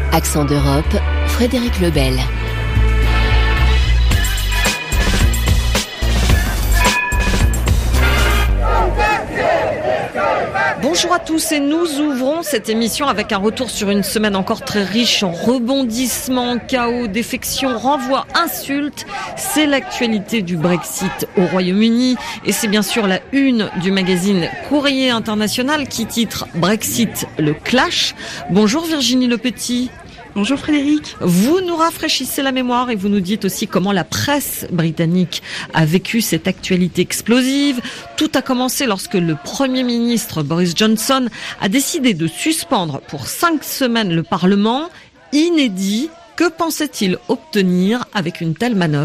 Accent d'Europe, Frédéric Lebel. Bonjour à tous et nous ouvrons cette émission avec un retour sur une semaine encore très riche en rebondissements, chaos, défections, renvois, insultes. C'est l'actualité du Brexit au Royaume-Uni et c'est bien sûr la une du magazine Courrier International qui titre Brexit, le clash. Bonjour Virginie Lepetit. Bonjour Frédéric. Vous nous rafraîchissez la mémoire et vous nous dites aussi comment la presse britannique a vécu cette actualité explosive. Tout a commencé lorsque le Premier ministre Boris Johnson a décidé de suspendre pour 5 semaines le Parlement. Inédit, que pensait-il obtenir avec une telle manœuvre ?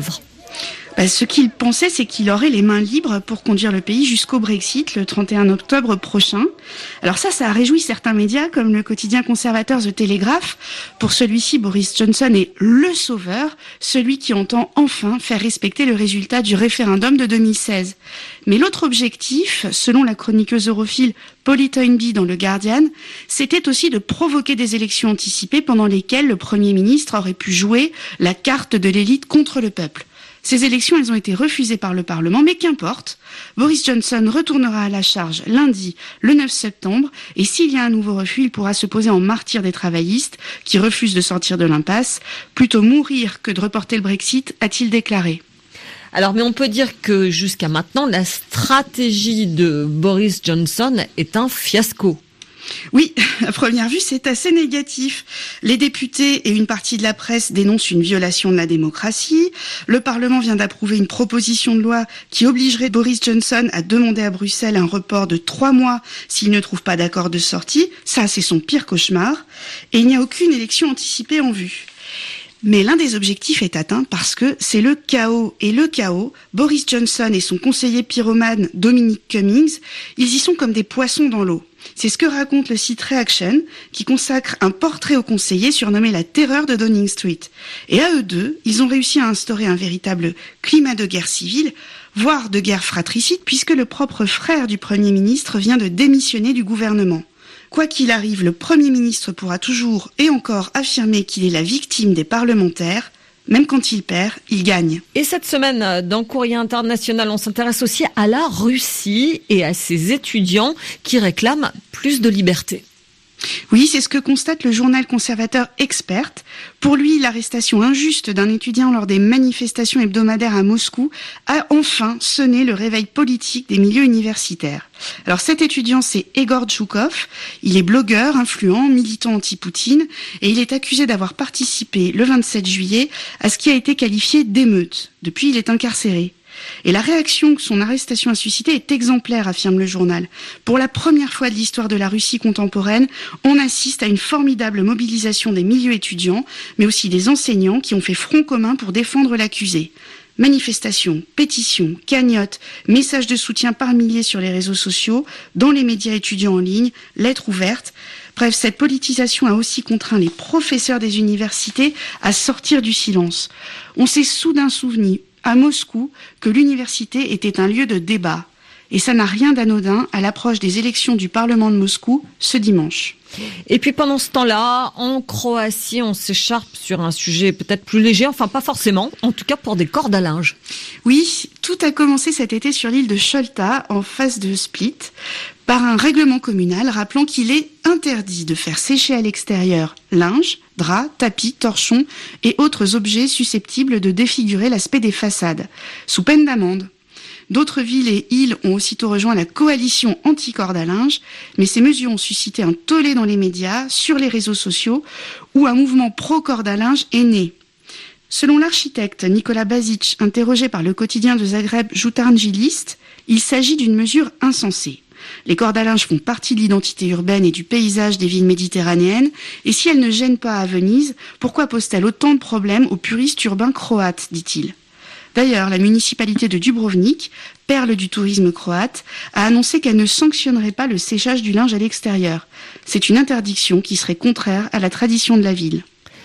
Ce qu'il pensait, c'est qu'il aurait les mains libres pour conduire le pays jusqu'au Brexit le 31 octobre prochain. Alors ça a réjoui certains médias comme le quotidien conservateur The Telegraph. Pour celui-ci, Boris Johnson est le sauveur, celui qui entend enfin faire respecter le résultat du référendum de 2016. Mais l'autre objectif, selon la chroniqueuse europhile Polly Toynbee dans le Guardian, c'était aussi de provoquer des élections anticipées pendant lesquelles le Premier ministre aurait pu jouer la carte de l'élite contre le peuple. Ces élections, elles ont été refusées par le Parlement, mais qu'importe. Boris Johnson retournera à la charge lundi, le 9 septembre, et s'il y a un nouveau refus, il pourra se poser en martyr des travaillistes qui refusent de sortir de l'impasse. Plutôt mourir que de reporter le Brexit, a-t-il déclaré. Alors, mais on peut dire que jusqu'à maintenant, la stratégie de Boris Johnson est un fiasco. Oui, à première vue, c'est assez négatif. Les députés et une partie de la presse dénoncent une violation de la démocratie. Le Parlement vient d'approuver une proposition de loi qui obligerait Boris Johnson à demander à Bruxelles un report de 3 mois s'il ne trouve pas d'accord de sortie. Ça, c'est son pire cauchemar. Et il n'y a aucune élection anticipée en vue. Mais l'un des objectifs est atteint parce que c'est le chaos. Et le chaos, Boris Johnson et son conseiller pyromane Dominic Cummings, ils y sont comme des poissons dans l'eau. C'est ce que raconte le site Reaction, qui consacre un portrait au conseiller surnommé la terreur de Downing Street. Et à eux deux, ils ont réussi à instaurer un véritable climat de guerre civile, voire de guerre fratricide, puisque le propre frère du Premier ministre vient de démissionner du gouvernement. Quoi qu'il arrive, le Premier ministre pourra toujours et encore affirmer qu'il est la victime des parlementaires. Même quand il perd, il gagne. Et cette semaine, dans Courrier International, on s'intéresse aussi à la Russie et à ses étudiants qui réclament plus de liberté. Oui, c'est ce que constate le journal conservateur Expert. Pour lui, l'arrestation injuste d'un étudiant lors des manifestations hebdomadaires à Moscou a enfin sonné le réveil politique des milieux universitaires. Alors cet étudiant, c'est Egor Tchoukov. Il est blogueur, influent, militant anti-Poutine et il est accusé d'avoir participé le 27 juillet à ce qui a été qualifié d'émeute. Depuis, il est incarcéré. Et la réaction que son arrestation a suscitée est exemplaire, affirme le journal. Pour la première fois de l'histoire de la Russie contemporaine, on assiste à une formidable mobilisation des milieux étudiants, mais aussi des enseignants qui ont fait front commun pour défendre l'accusé. Manifestations, pétitions, cagnottes, messages de soutien par milliers sur les réseaux sociaux, dans les médias étudiants en ligne, lettres ouvertes. Bref, cette politisation a aussi contraint les professeurs des universités à sortir du silence. On s'est soudain souvenu à Moscou que l'université était un lieu de débat. Et ça n'a rien d'anodin à l'approche des élections du Parlement de Moscou ce dimanche. Et puis pendant ce temps-là, en Croatie, on s'écharpe sur un sujet peut-être plus léger, enfin pas forcément, en tout cas pour des cordes à linge. Oui, tout a commencé cet été sur l'île de Cholta, en face de Split, par un règlement communal rappelant qu'il est interdit de faire sécher à l'extérieur linge, draps, tapis, torchons et autres objets susceptibles de défigurer l'aspect des façades, sous peine d'amende. D'autres villes et îles ont aussitôt rejoint la coalition anti-corde à linge, mais ces mesures ont suscité un tollé dans les médias, sur les réseaux sociaux, où un mouvement pro-corde à linge est né. Selon l'architecte Nicola Basic, interrogé par le quotidien de Zagreb Jutarnji List, il s'agit d'une mesure insensée. Les cordes à linge font partie de l'identité urbaine et du paysage des villes méditerranéennes, et si elles ne gênent pas à Venise, pourquoi posent-elles autant de problèmes aux puristes urbains croates, dit-il. D'ailleurs, la municipalité de Dubrovnik, perle du tourisme croate, a annoncé qu'elle ne sanctionnerait pas le séchage du linge à l'extérieur. C'est une interdiction qui serait contraire à la tradition de la ville.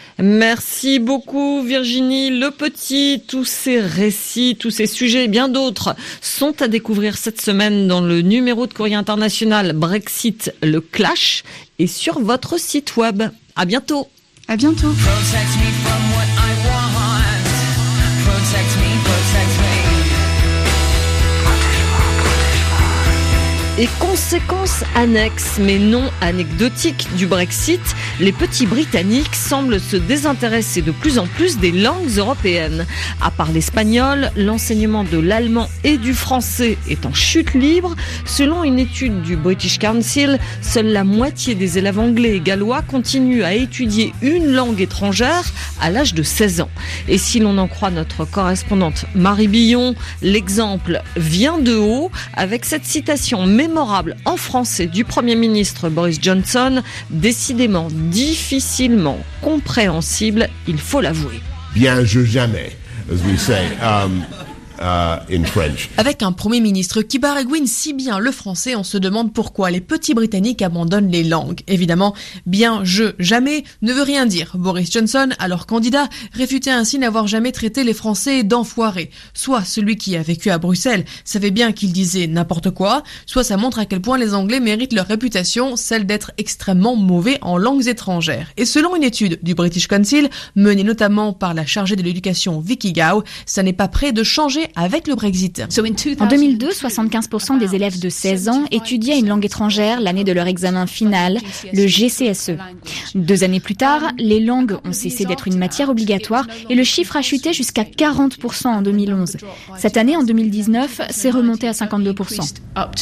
Merci beaucoup Virginie Lepetit. Tous ces récits, tous ces sujets et bien d'autres sont à découvrir cette semaine dans le numéro de Courrier International Brexit, le clash et sur votre site web. À bientôt. À bientôt. Et conséquence annexe, mais non anecdotique du Brexit, les petits Britanniques semblent se désintéresser de plus en plus des langues européennes. À part l'espagnol, l'enseignement de l'allemand et du français est en chute libre. Selon une étude du British Council, seule la moitié des élèves anglais et gallois continuent à étudier une langue étrangère à l'âge de 16 ans. Et si l'on en croit notre correspondante Marie Billon, l'exemple vient de haut avec cette citation mémorable en français du Premier ministre Boris Johnson, décidément difficilement compréhensible, il faut l'avouer. Bien je jamais, as we say, in French. Avec un Premier ministre qui baragouine si bien le français, on se demande pourquoi les petits Britanniques abandonnent les langues. Évidemment, bien je jamais ne veut rien dire. Boris Johnson, alors candidat, réfutait ainsi n'avoir jamais traité les Français d'enfoirés. Soit celui qui a vécu à Bruxelles savait bien qu'il disait n'importe quoi, soit ça montre à quel point les Anglais méritent leur réputation, celle d'être extrêmement mauvais en langues étrangères. Et selon une étude du British Council, menée notamment par la chargée de l'éducation Vicky Gow, ça n'est pas prêt de changer avec le Brexit. En 2002, 75% des élèves de 16 ans étudiaient une langue étrangère l'année de leur examen final, le GCSE. 2 années plus tard, les langues ont cessé d'être une matière obligatoire et le chiffre a chuté jusqu'à 40% en 2011. Cette année, en 2019, c'est remonté à 52%.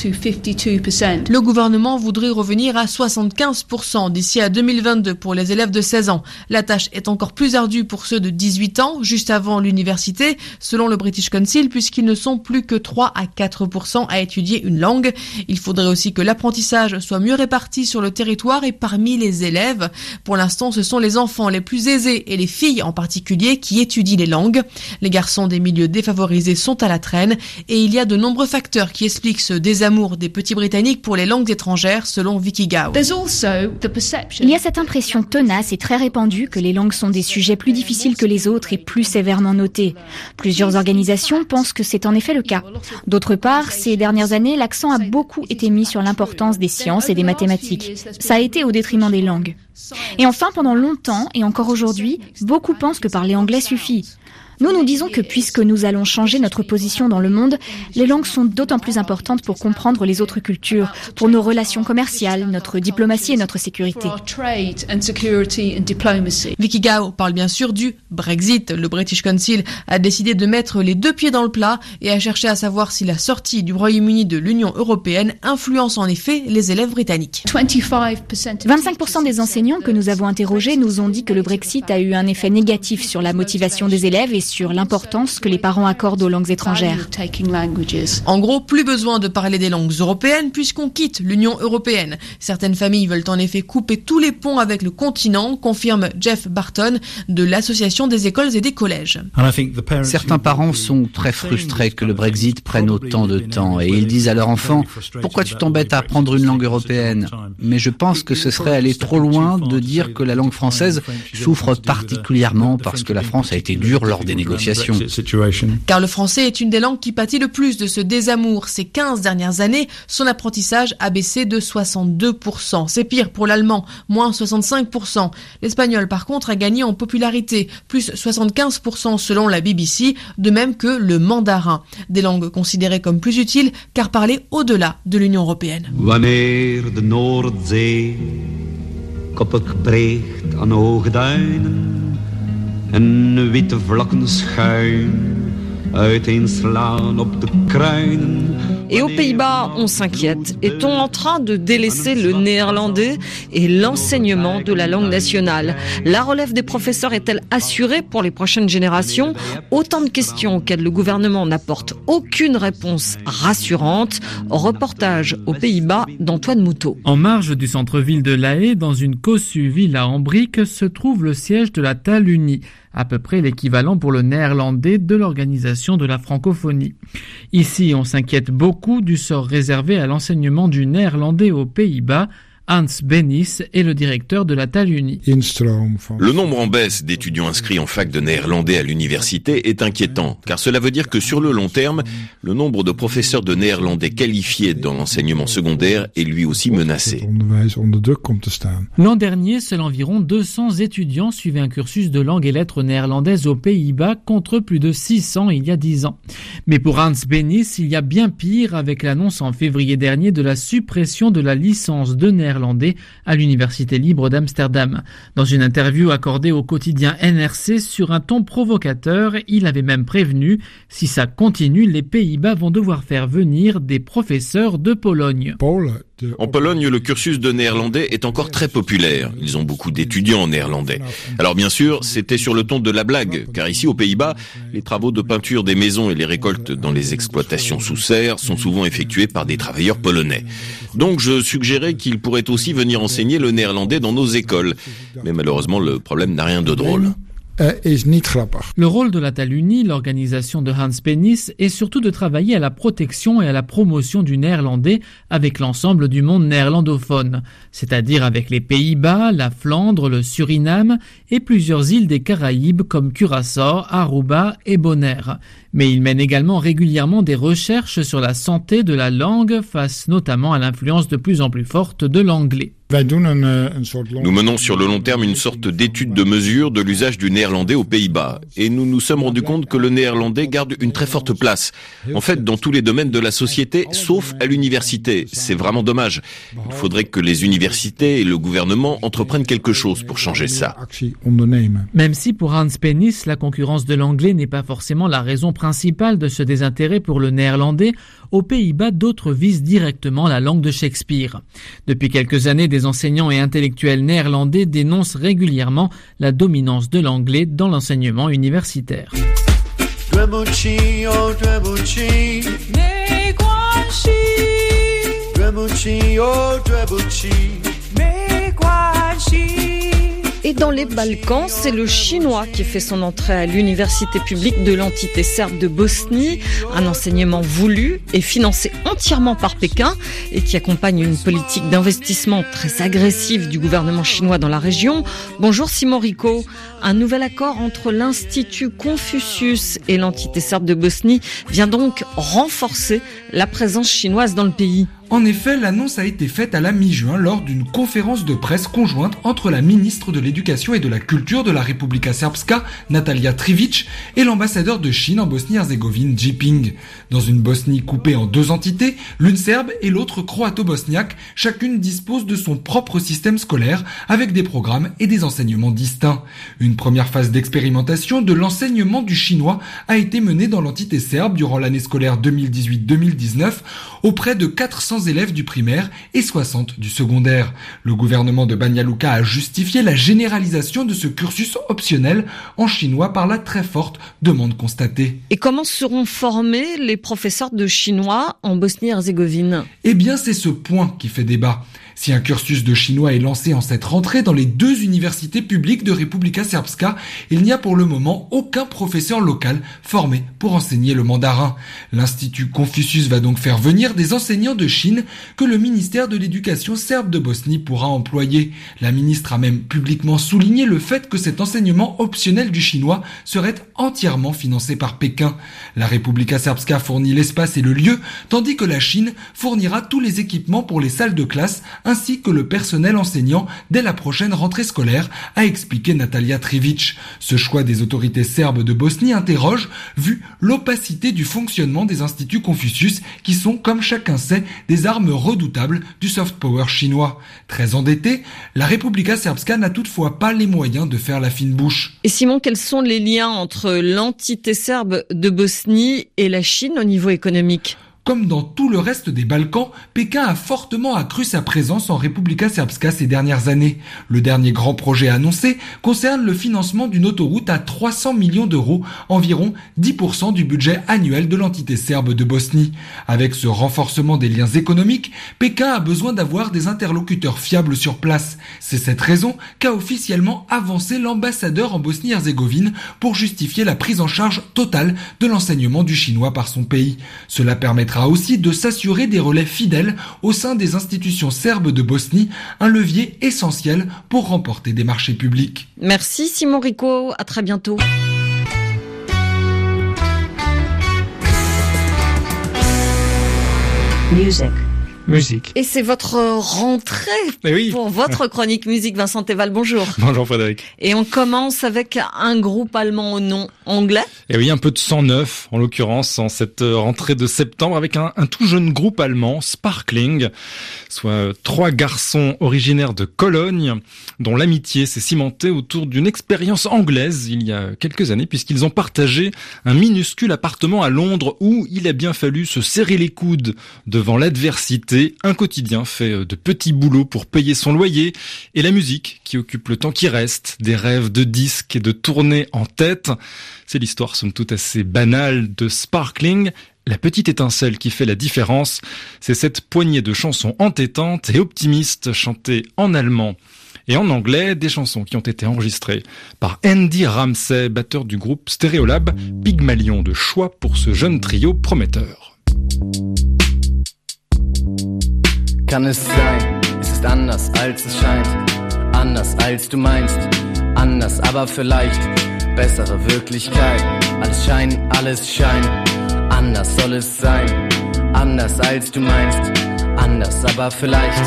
Le gouvernement voudrait revenir à 75% d'ici à 2022 pour les élèves de 16 ans. La tâche est encore plus ardue pour ceux de 18 ans, juste avant l'université, selon le British Council, puisqu'ils ne sont plus que 3 à 4% à étudier une langue. Il faudrait aussi que l'apprentissage soit mieux réparti sur le territoire et parmi les élèves. Pour l'instant, ce sont les enfants les plus aisés et les filles en particulier qui étudient les langues. Les garçons des milieux défavorisés sont à la traîne et il y a de nombreux facteurs qui expliquent ce désamour des petits Britanniques pour les langues étrangères, selon Vicky Gow. Il y a cette impression tenace et très répandue que les langues sont des sujets plus difficiles que les autres et plus sévèrement notés. Plusieurs organisations pensent que c'est en effet le cas. D'autre part, ces dernières années, l'accent a beaucoup été mis sur l'importance des sciences et des mathématiques. Ça a été au détriment des langues. Et enfin, pendant longtemps, et encore aujourd'hui, beaucoup pensent que parler anglais suffit. Nous disons que puisque nous allons changer notre position dans le monde, les langues sont d'autant plus importantes pour comprendre les autres cultures, pour nos relations commerciales, notre diplomatie et notre sécurité. Vicky Gow parle bien sûr du Brexit. Le British Council a décidé de mettre les 2 pieds dans le plat et a cherché à savoir si la sortie du Royaume-Uni de l'Union européenne influence en effet les élèves britanniques. 25% des enseignants que nous avons interrogés nous ont dit que le Brexit a eu un effet négatif sur la motivation des élèves et sur l'importance que les parents accordent aux langues étrangères. En gros, plus besoin de parler des langues européennes puisqu'on quitte l'Union européenne. Certaines familles veulent en effet couper tous les ponts avec le continent, confirme Jeff Barton de l'Association des écoles et des collèges. Certains parents sont très frustrés que le Brexit prenne autant de temps et ils disent à leur enfant « Pourquoi tu t'embêtes à apprendre une langue européenne ?» Mais je pense que ce serait aller trop loin de dire que la langue française souffre particulièrement parce que la France a été dure lors des négociations. Car le français est une des langues qui pâtit le plus de ce désamour. Ces 15 dernières années, son apprentissage a baissé de 62%. C'est pire pour l'allemand, moins 65%. L'espagnol, par contre, a gagné en popularité, plus 75% selon la BBC, de même que le mandarin. Des langues considérées comme plus utiles, car parlées au-delà de l'Union européenne. Wanneer de Noordzee koppig breekt aan hoge duinen en witte vlakken schuin uiteenslaan op de kruinen. Et aux Pays-Bas, on s'inquiète. Est-on en train de délaisser le néerlandais et l'enseignement de la langue nationale? La relève des professeurs est-elle assurée pour les prochaines générations? Autant de questions auxquelles le gouvernement n'apporte aucune réponse rassurante. Reportage aux Pays-Bas d'Antoine Moutot. En marge du centre-ville de La Haye, dans une cossue villa en briques, se trouve le siège de la Taalunie, à peu près l'équivalent pour le néerlandais de l'organisation de la francophonie. Ici, on s'inquiète beaucoup du sort réservé à l'enseignement du néerlandais aux Pays-Bas, Hans Bennis est le directeur de la Taalunie. Le nombre en baisse d'étudiants inscrits en fac de néerlandais à l'université est inquiétant, car cela veut dire que sur le long terme, le nombre de professeurs de néerlandais qualifiés dans l'enseignement secondaire est lui aussi menacé. L'an dernier, seul environ 200 étudiants suivaient un cursus de langue et lettres néerlandaises aux Pays-Bas contre plus de 600 il y a 10 ans. Mais pour Hans Bennis, il y a bien pire avec l'annonce en février dernier de la suppression de la licence de néerlandais à l'Université libre d'Amsterdam. Dans une interview accordée au quotidien NRC sur un ton provocateur, il avait même prévenu, si ça continue, les Pays-Bas vont devoir faire venir des professeurs de Pologne. En Pologne, le cursus de néerlandais est encore très populaire. Ils ont beaucoup d'étudiants en néerlandais. Alors bien sûr, c'était sur le ton de la blague, car ici aux Pays-Bas, les travaux de peinture des maisons et les récoltes dans les exploitations sous serre sont souvent effectués par des travailleurs polonais. Donc je suggérais qu'ils pourraient aussi venir enseigner le néerlandais dans nos écoles. Mais malheureusement, le problème n'a rien de drôle. Le rôle de la Taalunie, l'organisation de Hans Bennis, est surtout de travailler à la protection et à la promotion du néerlandais avec l'ensemble du monde néerlandophone, c'est-à-dire avec les Pays-Bas, la Flandre, le Suriname et plusieurs îles des Caraïbes comme Curaçao, Aruba et Bonaire. Mais il mène également régulièrement des recherches sur la santé de la langue face notamment à l'influence de plus en plus forte de l'anglais. Nous menons sur le long terme une sorte d'étude de mesure de l'usage du néerlandais aux Pays-Bas. Et nous nous sommes rendus compte que le néerlandais garde une très forte place. En fait, dans tous les domaines de la société, sauf à l'université. C'est vraiment dommage. Il faudrait que les universités et le gouvernement entreprennent quelque chose pour changer ça. Même si pour Hans Bennis, la concurrence de l'anglais n'est pas forcément la raison principale de ce désintérêt pour le néerlandais, aux Pays-Bas, d'autres visent directement la langue de Shakespeare. Depuis quelques années, des enseignants et intellectuels néerlandais dénoncent régulièrement la dominance de l'anglais dans l'enseignement universitaire. Et dans les Balkans, c'est le chinois qui fait son entrée à l'université publique de l'entité serbe de Bosnie, un enseignement voulu et financé entièrement par Pékin et qui accompagne une politique d'investissement très agressive du gouvernement chinois dans la région. Bonjour Simon Rico. Un nouvel accord entre l'Institut Confucius et l'entité serbe de Bosnie vient donc renforcer la présence chinoise dans le pays. En effet, l'annonce a été faite à la mi-juin lors d'une conférence de presse conjointe entre la ministre de l'Éducation et de la Culture de la Republika Srpska, Natalia Trivić, et l'ambassadeur de Chine en Bosnie-Herzégovine, Jiping. Dans une Bosnie coupée en deux entités, l'une serbe et l'autre croato-bosniaque, chacune dispose de son propre système scolaire avec des programmes et des enseignements distincts. Une première phase d'expérimentation de l'enseignement du chinois a été menée dans l'entité serbe durant l'année scolaire 2018-2019 auprès de 400 élèves du primaire et 60 du secondaire. Le gouvernement de Banja Luka a justifié la généralisation de ce cursus optionnel en chinois par la très forte demande constatée. Et comment seront formés les professeurs de chinois en Bosnie-Herzégovine ? Eh bien, c'est ce point qui fait débat. Si un cursus de chinois est lancé en cette rentrée dans les deux universités publiques de Republika Srpska, il n'y a pour le moment aucun professeur local formé pour enseigner le mandarin. L'Institut Confucius va donc faire venir des enseignants de Chine que le ministère de l'Éducation serbe de Bosnie pourra employer. La ministre a même publiquement souligné le fait que cet enseignement optionnel du chinois serait entièrement financé par Pékin. La Republika Srpska fournit l'espace et le lieu, tandis que la Chine fournira tous les équipements pour les salles de classe ainsi que le personnel enseignant dès la prochaine rentrée scolaire, a expliqué Natalia Trivić. Ce choix des autorités serbes de Bosnie interroge, vu l'opacité du fonctionnement des instituts Confucius, qui sont, comme chacun sait, des armes redoutables du soft power chinois. Très endettée, la Republika Srpska n'a toutefois pas les moyens de faire la fine bouche. Et Simon, quels sont les liens entre l'entité serbe de Bosnie et la Chine au niveau économique ? Comme dans tout le reste des Balkans, Pékin a fortement accru sa présence en Republika Srpska ces dernières années. Le dernier grand projet annoncé concerne le financement d'une autoroute à 300 millions d'euros, environ 10% du budget annuel de l'entité serbe de Bosnie. Avec ce renforcement des liens économiques, Pékin a besoin d'avoir des interlocuteurs fiables sur place. C'est cette raison qu'a officiellement avancé l'ambassadeur en Bosnie-Herzégovine pour justifier la prise en charge totale de l'enseignement du chinois par son pays. Cela permettra permettra aussi de s'assurer des relais fidèles au sein des institutions serbes de Bosnie, un levier essentiel pour remporter des marchés publics. Merci Simon Rico, à très bientôt. Musique. Et c'est votre rentrée pour votre chronique musique. Vincent Teval, bonjour. Bonjour Frédéric. Et on commence avec un groupe allemand au nom anglais. Et oui, un peu de sang neuf, en l'occurrence, en cette rentrée de septembre, avec un tout jeune groupe allemand, Sparkling, soit 3 garçons originaires de Cologne, dont l'amitié s'est cimentée autour d'une expérience anglaise il y a quelques années, puisqu'ils ont partagé un minuscule appartement à Londres où il a bien fallu se serrer les coudes devant l'adversité, un quotidien fait de petits boulots pour payer son loyer et la musique qui occupe le temps qui reste, des rêves de disques et de tournées en tête. C'est l'histoire somme toute assez banale de Sparkling. La petite étincelle qui fait la différence, c'est cette poignée de chansons entêtantes et optimistes chantées en allemand et en anglais, des chansons qui ont été enregistrées par Andy Ramsey, batteur du groupe Stereolab, Pygmalion de choix pour ce jeune trio prometteur. Kann es sein, es ist anders als es scheint, anders als du meinst, anders aber vielleicht, bessere Wirklichkeit, alles Schein, alles Schein, anders soll es sein, anders als du meinst, anders aber vielleicht.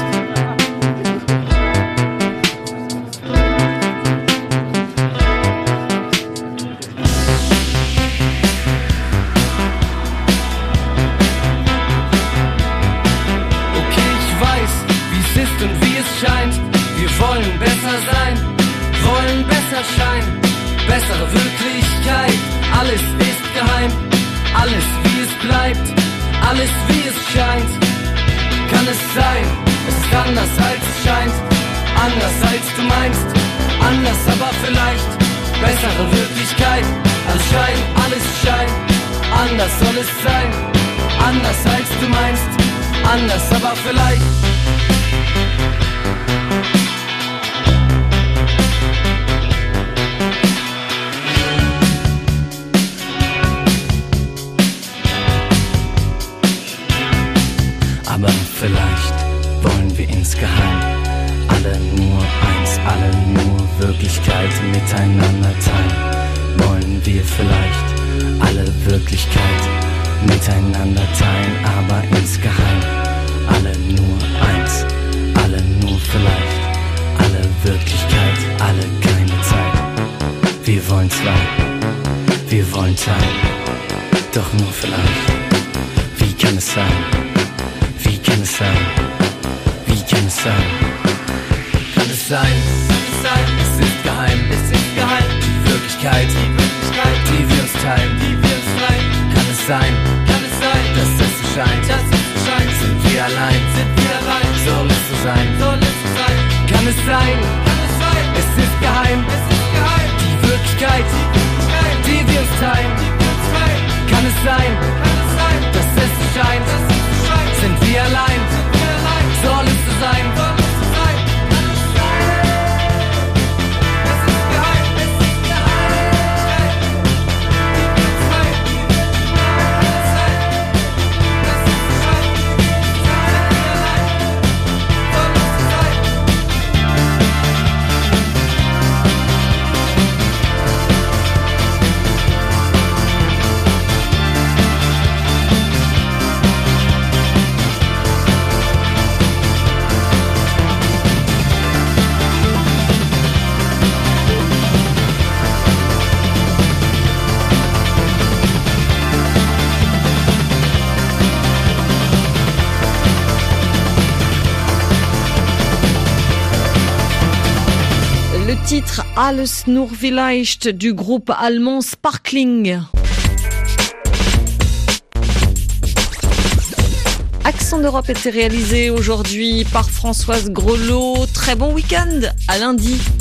Und wie es scheint, wir wollen besser sein, wollen besser scheinen, bessere Wirklichkeit, alles ist geheim, alles wie es bleibt, alles wie es scheint. Kann es sein, es ist anders als es scheint, anders als du meinst, anders aber vielleicht, bessere Wirklichkeit, alles Schein, alles Schein, anders soll es sein, anders als du meinst, anders aber vielleicht. Aber vielleicht wollen wir insgeheim alle nur eins, alle nur Wirklichkeit miteinander teilen. Wollen wir vielleicht alle Wirklichkeit miteinander teilen, aber insgeheim alle nur eins, alle nur vielleicht, alle Wirklichkeit, alle keine Zeit. Wir wollen zwei, wir wollen teilen, doch nur vielleicht. Wie kann es sein? Wie kann es sein? Wie kann es sein? Kann es sein? Es ist geheim, es ist geheim. Die Wirklichkeit, die wir uns teilen, Kann es sein? Dass es so scheint, sind wir allein, soll es so sein? Kann es sein? Es ist geheim, die Wirklichkeit, die wir uns teilen. Kann es sein? Dass es so scheint, sind wir allein, soll es so sein? Titre Alles nur vielleicht du groupe allemand Sparkling. Accent d'Europe était réalisé aujourd'hui par Françoise Grelot. Très bon week-end, à lundi.